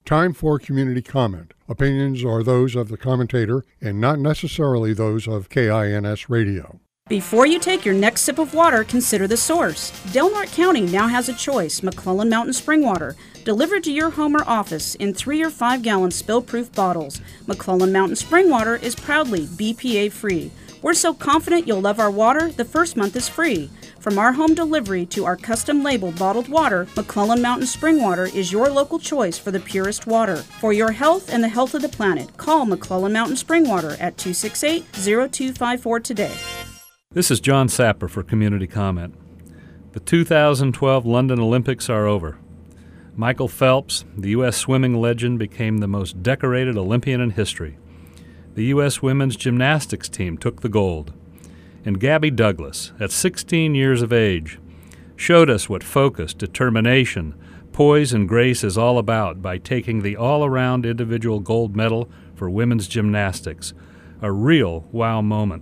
Time for community comment. Opinions are those of the commentator and not necessarily those of KINS Radio. Before you take your next sip of water, consider the source. Del Norte County now has a choice: McClellan Mountain Spring Water, delivered to your home or office in 3 or 5 gallon spill-proof bottles. McClellan Mountain Spring Water is proudly BPA-free. We're so confident you'll love our water, the first month is free. From our home delivery to our custom-labeled bottled water, McClellan Mountain Spring Water is your local choice for the purest water. For your health and the health of the planet, call McClellan Mountain Spring Water at 268-0254 today. This is John Sapper for Community Comment. The 2012 London Olympics are over. Michael Phelps, the U.S. swimming legend, became the most decorated Olympian in history. The U.S. women's gymnastics team took the gold. And Gabby Douglas, at 16 years of age, showed us what focus, determination, poise, and grace is all about by taking the all-around individual gold medal for women's gymnastics. A real wow moment.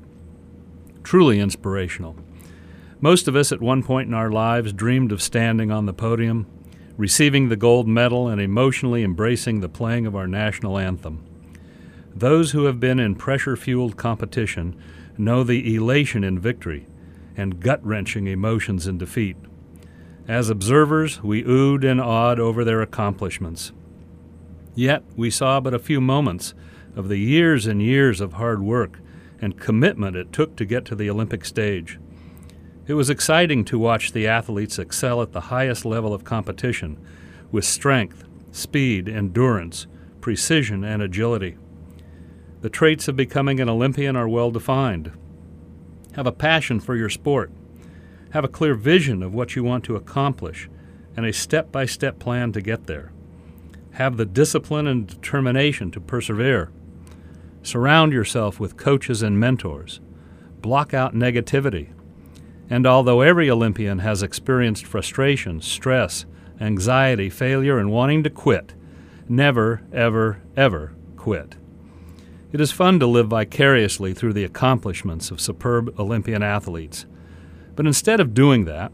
Truly inspirational. Most of us at one point in our lives dreamed of standing on the podium, receiving the gold medal, and emotionally embracing the playing of our national anthem. Those who have been in pressure-fueled competition know the elation in victory and gut-wrenching emotions in defeat. As observers, we oohed and awed over their accomplishments. Yet we saw but a few moments of the years and years of hard work and commitment it took to get to the Olympic stage. It was exciting to watch the athletes excel at the highest level of competition with strength, speed, endurance, precision, and agility. The traits of becoming an Olympian are well defined. Have a passion for your sport. Have a clear vision of what you want to accomplish and a step-by-step plan to get there. Have the discipline and determination to persevere. Surround yourself with coaches and mentors. Block out negativity. And although every Olympian has experienced frustration, stress, anxiety, failure, and wanting to quit, never, ever, ever quit. It is fun to live vicariously through the accomplishments of superb Olympian athletes. But instead of doing that,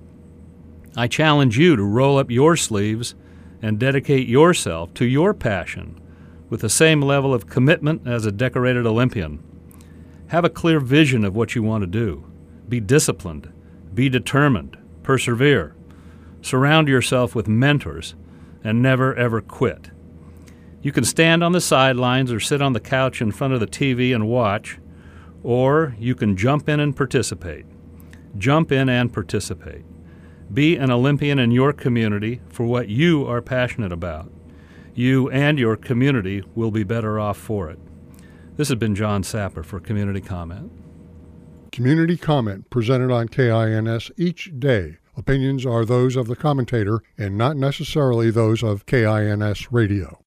I challenge you to roll up your sleeves and dedicate yourself to your passion with the same level of commitment as a decorated Olympian. Have a clear vision of what you want to do. Be disciplined. Be determined. Persevere. Surround yourself with mentors and never, ever quit. You can stand on the sidelines or sit on the couch in front of the TV and watch, or you can jump in and participate. Jump in and participate. Be an Olympian in your community for what you are passionate about. You and your community will be better off for it. This has been John Sapper for Community Comment. Community comment presented on KINS each day. Opinions are those of the commentator and not necessarily those of KINS Radio.